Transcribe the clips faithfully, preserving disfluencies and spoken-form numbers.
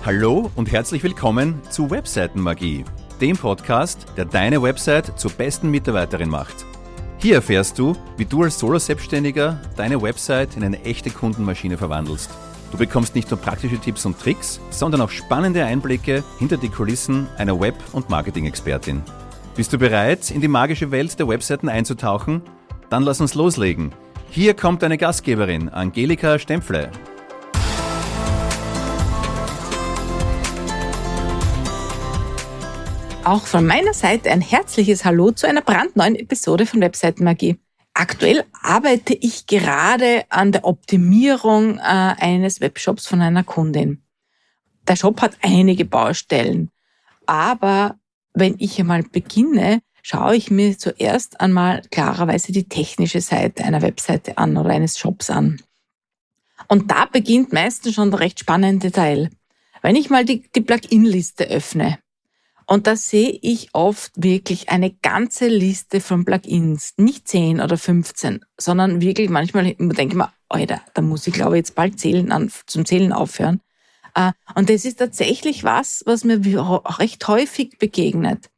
Hallo und herzlich willkommen zu Webseitenmagie, dem Podcast, der deine Website zur besten Mitarbeiterin macht. Hier erfährst du, wie du als Solo-Selbstständiger deine Website in eine echte Kundenmaschine verwandelst. Du bekommst nicht nur praktische Tipps und Tricks, sondern auch spannende Einblicke hinter die Kulissen einer Web- und Marketing-Expertin. Bist du bereit, in die magische Welt der Webseiten einzutauchen? Dann lass uns loslegen. Hier kommt deine Gastgeberin, Angelika Stempfle. Auch von meiner Seite ein herzliches Hallo zu einer brandneuen Episode von Webseitenmagie. Aktuell arbeite ich gerade an der Optimierung äh, eines Webshops von einer Kundin. Der Shop hat einige Baustellen, aber wenn ich einmal beginne, schaue ich mir zuerst einmal klarerweise die technische Seite einer Webseite an oder eines Shops an. Und da beginnt meistens schon der recht spannende Teil. Wenn ich mal die, die Plugin-Liste öffne, und da sehe ich oft wirklich eine ganze Liste von Plugins. Nicht zehn oder fünfzehn, sondern wirklich manchmal denke ich mir, Alter, da muss ich glaube ich jetzt bald zählen an, zum Zählen aufhören. Und das ist tatsächlich was, was mir recht häufig begegnet.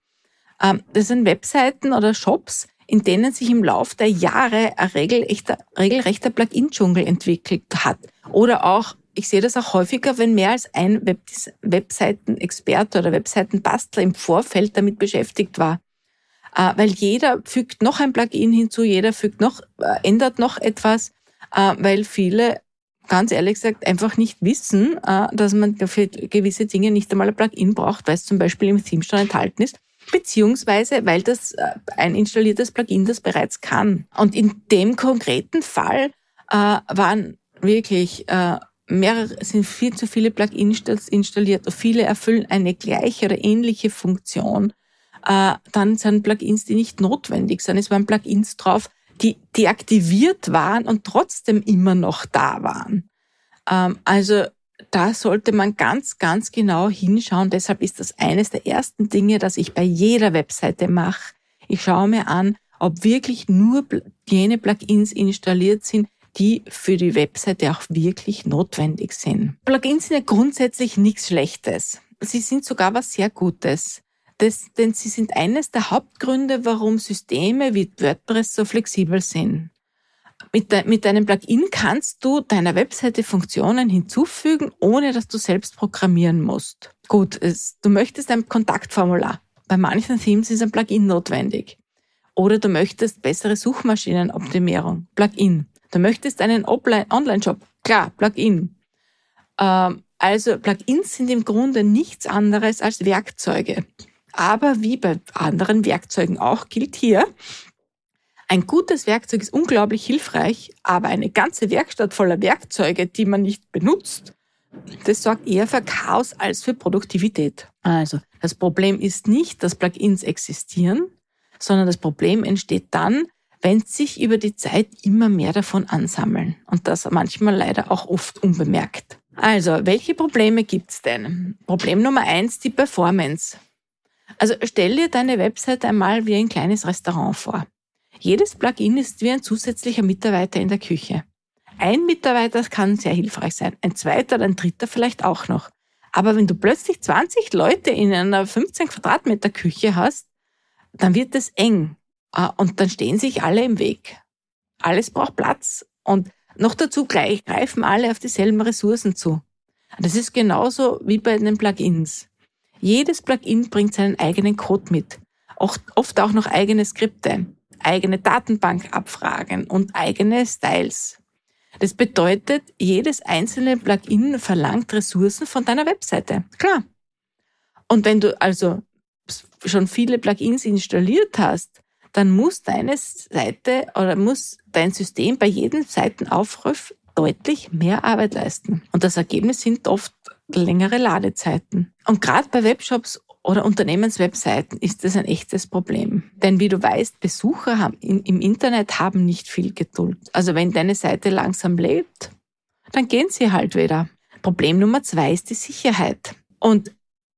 Das sind Webseiten oder Shops, in denen sich im Laufe der Jahre ein regelrechter, regelrechter Plugin-Dschungel entwickelt hat. Oder auch, ich sehe das auch häufiger, wenn mehr als ein Web- Webseitenexperte oder Webseitenbastler im Vorfeld damit beschäftigt war. Äh, weil jeder fügt noch ein Plugin hinzu, jeder fügt noch, äh, ändert noch etwas, äh, weil viele, ganz ehrlich gesagt, einfach nicht wissen, äh, dass man für gewisse Dinge nicht einmal ein Plugin braucht, weil es zum Beispiel im Theme schon enthalten ist, beziehungsweise weil das äh, ein installiertes Plugin das bereits kann. Und in dem konkreten Fall äh, waren wirklich äh, mehrere, sind viel zu viele Plugins installiert. Viele erfüllen eine gleiche oder ähnliche Funktion. Äh, dann sind Plugins, die nicht notwendig sind. Es waren Plugins drauf, die deaktiviert waren und trotzdem immer noch da waren. Ähm, also da sollte man ganz, ganz genau hinschauen. Deshalb ist das eines der ersten Dinge, das ich bei jeder Webseite mache. Ich schaue mir an, ob wirklich nur jene Plugins installiert sind, die für die Webseite auch wirklich notwendig sind. Plugins sind ja grundsätzlich nichts Schlechtes. Sie sind sogar was sehr Gutes. Das, denn sie sind eines der Hauptgründe, warum Systeme wie WordPress so flexibel sind. Mit, de, mit einem Plugin kannst du deiner Webseite Funktionen hinzufügen, ohne dass du selbst programmieren musst. Gut, es, du möchtest ein Kontaktformular. Bei manchen Themes ist ein Plugin notwendig. Oder du möchtest bessere Suchmaschinenoptimierung. Plugin. Du möchtest einen Online-Shop. Klar, Plugin. Ähm, also Plugins sind im Grunde nichts anderes als Werkzeuge. Aber wie bei anderen Werkzeugen auch gilt hier, ein gutes Werkzeug ist unglaublich hilfreich, aber eine ganze Werkstatt voller Werkzeuge, die man nicht benutzt, das sorgt eher für Chaos als für Produktivität. Also das Problem ist nicht, dass Plugins existieren, sondern das Problem entsteht dann, wenn sich über die Zeit immer mehr davon ansammeln. Und das manchmal leider auch oft unbemerkt. Also, welche Probleme gibt's denn? Problem Nummer eins, die Performance. Also, stell dir deine Website einmal wie ein kleines Restaurant vor. Jedes Plugin ist wie ein zusätzlicher Mitarbeiter in der Küche. Ein Mitarbeiter kann sehr hilfreich sein, ein zweiter oder ein dritter vielleicht auch noch. Aber wenn du plötzlich zwanzig Leute in einer fünfzehn Quadratmeter Küche hast, dann wird es eng. Und dann stehen sich alle im Weg. Alles braucht Platz. Und noch dazu gleich greifen alle auf dieselben Ressourcen zu. Das ist genauso wie bei den Plugins. Jedes Plugin bringt seinen eigenen Code mit. Oft auch noch eigene Skripte, eigene Datenbankabfragen und eigene Styles. Das bedeutet, jedes einzelne Plugin verlangt Ressourcen von deiner Webseite. Klar. Und wenn du also schon viele Plugins installiert hast, dann muss deine Seite oder muss dein System bei jedem Seitenaufruf deutlich mehr Arbeit leisten. Und das Ergebnis sind oft längere Ladezeiten. Und gerade bei Webshops oder Unternehmenswebseiten ist das ein echtes Problem. Denn wie du weißt, Besucher haben in, im Internet haben nicht viel Geduld. Also wenn deine Seite langsam lebt, dann gehen sie halt wieder. Problem Nummer zwei ist die Sicherheit. Und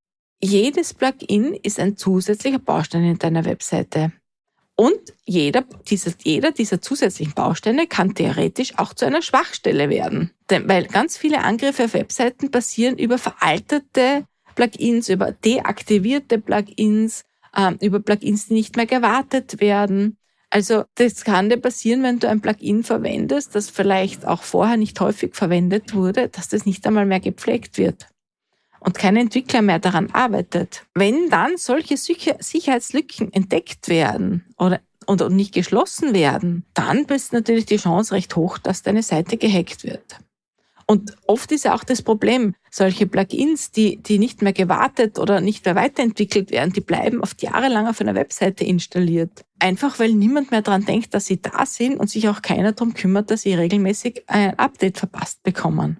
jedes Plugin ist ein zusätzlicher Baustein in deiner Webseite. Und jeder dieser, jeder dieser zusätzlichen Bausteine kann theoretisch auch zu einer Schwachstelle werden. Denn, weil ganz viele Angriffe auf Webseiten basieren über veraltete Plugins, über deaktivierte Plugins, äh, über Plugins, die nicht mehr gewartet werden. Also das kann dir passieren, wenn du ein Plugin verwendest, das vielleicht auch vorher nicht häufig verwendet wurde, dass das nicht einmal mehr gepflegt wird und kein Entwickler mehr daran arbeitet. Wenn dann solche Sicherheitslücken entdeckt werden oder und nicht geschlossen werden, dann ist natürlich die Chance recht hoch, dass deine Seite gehackt wird. Und oft ist ja auch das Problem, solche Plugins, die, die nicht mehr gewartet oder nicht mehr weiterentwickelt werden, die bleiben oft jahrelang auf einer Webseite installiert. Einfach weil niemand mehr daran denkt, dass sie da sind und sich auch keiner darum kümmert, dass sie regelmäßig ein Update verpasst bekommen.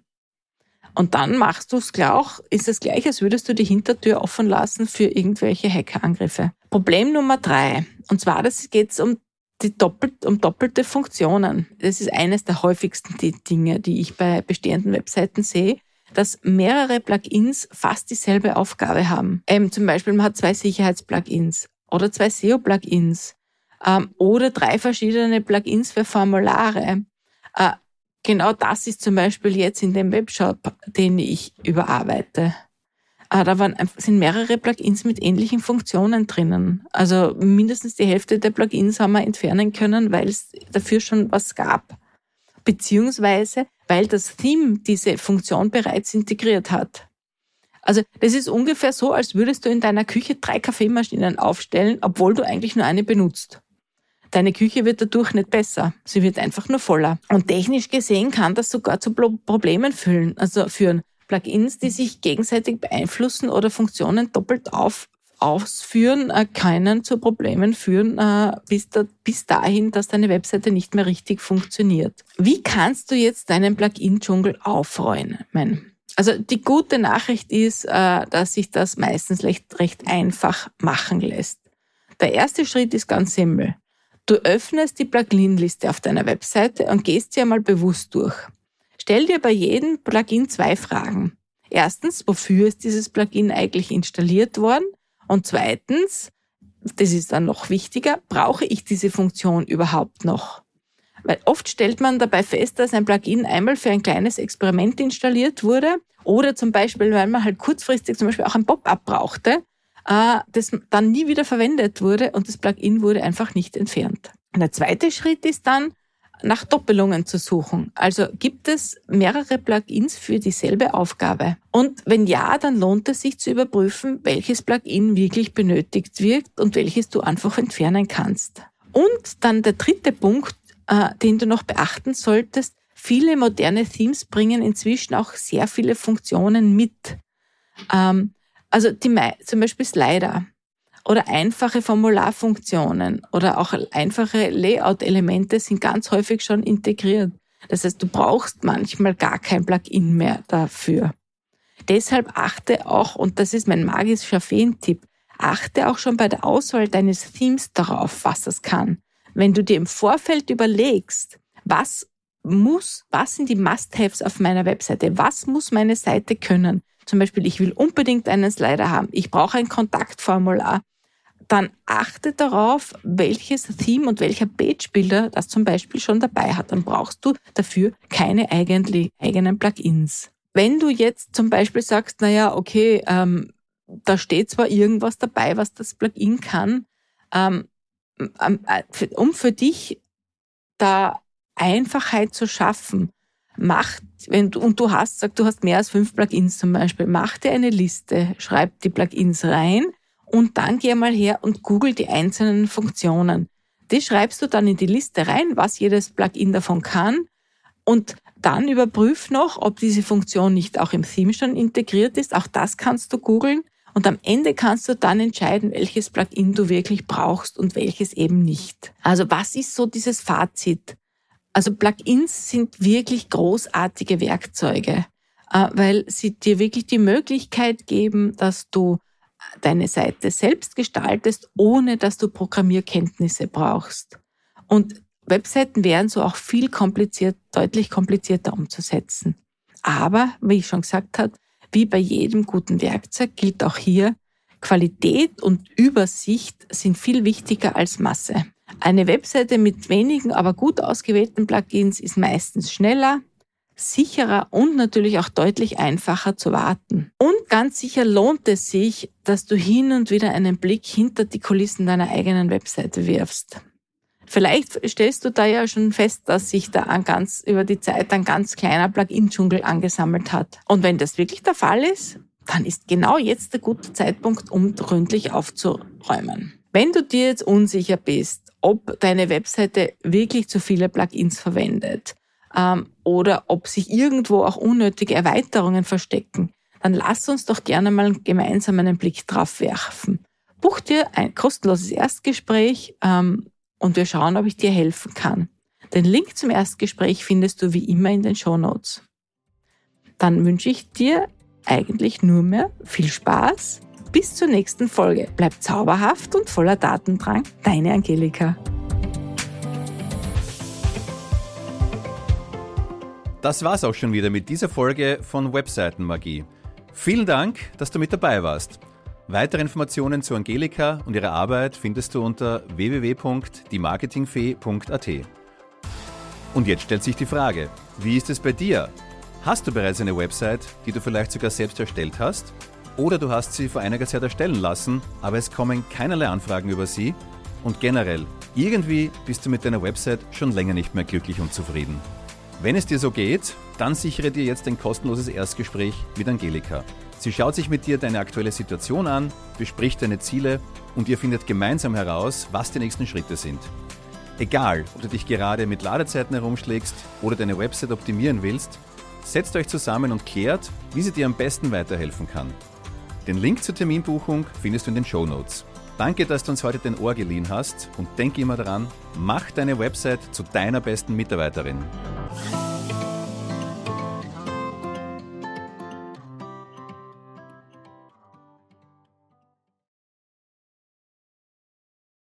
Und dann machst du es auch, ist es gleich, als würdest du die Hintertür offen lassen für irgendwelche Hackerangriffe. Problem Nummer drei. Und zwar, das geht um die doppelt, um doppelte Funktionen. Das ist eines der häufigsten die Dinge, die ich bei bestehenden Webseiten sehe, dass mehrere Plugins fast dieselbe Aufgabe haben. Ähm, zum Beispiel, man hat zwei Sicherheitsplugins oder zwei S E O-Plugins ähm, oder drei verschiedene Plugins für Formulare. Äh, genau das ist zum Beispiel jetzt in dem Webshop, den ich überarbeite. Da waren, sind mehrere Plugins mit ähnlichen Funktionen drinnen. Also mindestens die Hälfte der Plugins haben wir entfernen können, weil es dafür schon was gab. Beziehungsweise, weil das Theme diese Funktion bereits integriert hat. Also das ist ungefähr so, als würdest du in deiner Küche drei Kaffeemaschinen aufstellen, obwohl du eigentlich nur eine benutzt. Deine Küche wird dadurch nicht besser. Sie wird einfach nur voller. Und technisch gesehen kann das sogar zu Problemen führen. Also führen. Plugins, die sich gegenseitig beeinflussen oder Funktionen doppelt auf, ausführen, äh, können zu Problemen führen, äh, bis, da, bis dahin, dass deine Webseite nicht mehr richtig funktioniert. Wie kannst du jetzt deinen Plugin-Dschungel aufräumen? Also die gute Nachricht ist, äh, dass sich das meistens recht, recht einfach machen lässt. Der erste Schritt ist ganz simpel. Du öffnest die Plugin-Liste auf deiner Webseite und gehst sie einmal bewusst durch. Stell dir bei jedem Plugin zwei Fragen. Erstens, wofür ist dieses Plugin eigentlich installiert worden? Und zweitens, das ist dann noch wichtiger, brauche ich diese Funktion überhaupt noch? Weil oft stellt man dabei fest, dass ein Plugin einmal für ein kleines Experiment installiert wurde oder zum Beispiel, weil man halt kurzfristig zum Beispiel auch ein Pop-up brauchte, das dann nie wieder verwendet wurde und das Plugin wurde einfach nicht entfernt. Und der zweite Schritt ist dann, nach Doppelungen zu suchen. Also gibt es mehrere Plugins für dieselbe Aufgabe? Und wenn ja, dann lohnt es sich zu überprüfen, welches Plugin wirklich benötigt wird und welches du einfach entfernen kannst. Und dann der dritte Punkt, äh, den du noch beachten solltest, viele moderne Themes bringen inzwischen auch sehr viele Funktionen mit. Ähm, also die, zum Beispiel Slider. Oder einfache Formularfunktionen oder auch einfache Layout-Elemente sind ganz häufig schon integriert. Das heißt, du brauchst manchmal gar kein Plugin mehr dafür. Deshalb achte auch, und das ist mein magischer Feen-Tipp, achte auch schon bei der Auswahl deines Themes darauf, was es kann. Wenn du dir im Vorfeld überlegst, was muss, was sind die Must-Haves auf meiner Webseite, was muss meine Seite können? Zum Beispiel, ich will unbedingt einen Slider haben, ich brauche ein Kontaktformular. Dann achte darauf, welches Theme und welcher Page-Builder das zum Beispiel schon dabei hat. Dann brauchst du dafür keine eigenen Plugins. Wenn du jetzt zum Beispiel sagst, naja, okay, ähm, da steht zwar irgendwas dabei, was das Plugin kann, ähm, um für dich da Einfachheit zu schaffen, mach, wenn du, und du hast, sag, du hast mehr als fünf Plugins zum Beispiel, mach dir eine Liste, schreib die Plugins rein, und dann geh mal her und google die einzelnen Funktionen. Die schreibst du dann in die Liste rein, was jedes Plugin davon kann. Und dann überprüf noch, ob diese Funktion nicht auch im Theme schon integriert ist. Auch das kannst du googeln. Und am Ende kannst du dann entscheiden, welches Plugin du wirklich brauchst und welches eben nicht. Also was ist so dieses Fazit? Also Plugins sind wirklich großartige Werkzeuge, weil sie dir wirklich die Möglichkeit geben, dass du deine Seite selbst gestaltest, ohne dass du Programmierkenntnisse brauchst. Und Webseiten wären so auch viel kompliziert, deutlich komplizierter umzusetzen. Aber, wie ich schon gesagt habe, wie bei jedem guten Werkzeug gilt auch hier, Qualität und Übersicht sind viel wichtiger als Masse. Eine Webseite mit wenigen, aber gut ausgewählten Plugins ist meistens schneller, sicherer und natürlich auch deutlich einfacher zu warten. Und ganz sicher lohnt es sich, dass du hin und wieder einen Blick hinter die Kulissen deiner eigenen Webseite wirfst. Vielleicht stellst du da ja schon fest, dass sich da ein ganz, über die Zeit ein ganz kleiner Plugin-Dschungel angesammelt hat. Und wenn das wirklich der Fall ist, dann ist genau jetzt der gute Zeitpunkt, um gründlich aufzuräumen. Wenn du dir jetzt unsicher bist, ob deine Webseite wirklich zu viele Plugins verwendet, ähm, oder ob sich irgendwo auch unnötige Erweiterungen verstecken, dann lass uns doch gerne mal gemeinsam einen Blick drauf werfen. Buch dir ein kostenloses Erstgespräch ähm, und wir schauen, ob ich dir helfen kann. Den Link zum Erstgespräch findest du wie immer in den Shownotes. Dann wünsche ich dir eigentlich nur mehr viel Spaß. Bis zur nächsten Folge. Bleib zauberhaft und voller Datendrang. Deine Angelika. Das war's auch schon wieder mit dieser Folge von Webseitenmagie. Vielen Dank, dass du mit dabei warst. Weitere Informationen zu Angelika und ihrer Arbeit findest du unter w w w punkt die marketingfee punkt a t. Und jetzt stellt sich die Frage, wie ist es bei dir? Hast du bereits eine Website, die du vielleicht sogar selbst erstellt hast? Oder du hast sie vor einiger Zeit erstellen lassen, aber es kommen keinerlei Anfragen über sie? Und generell, irgendwie bist du mit deiner Website schon länger nicht mehr glücklich und zufrieden. Wenn es dir so geht, dann sichere dir jetzt ein kostenloses Erstgespräch mit Angelika. Sie schaut sich mit dir deine aktuelle Situation an, bespricht deine Ziele und ihr findet gemeinsam heraus, was die nächsten Schritte sind. Egal, ob du dich gerade mit Ladezeiten herumschlägst oder deine Website optimieren willst, setzt euch zusammen und klärt, wie sie dir am besten weiterhelfen kann. Den Link zur Terminbuchung findest du in den Shownotes. Danke, dass du uns heute dein Ohr geliehen hast und denk immer daran, mach deine Website zu deiner besten Mitarbeiterin.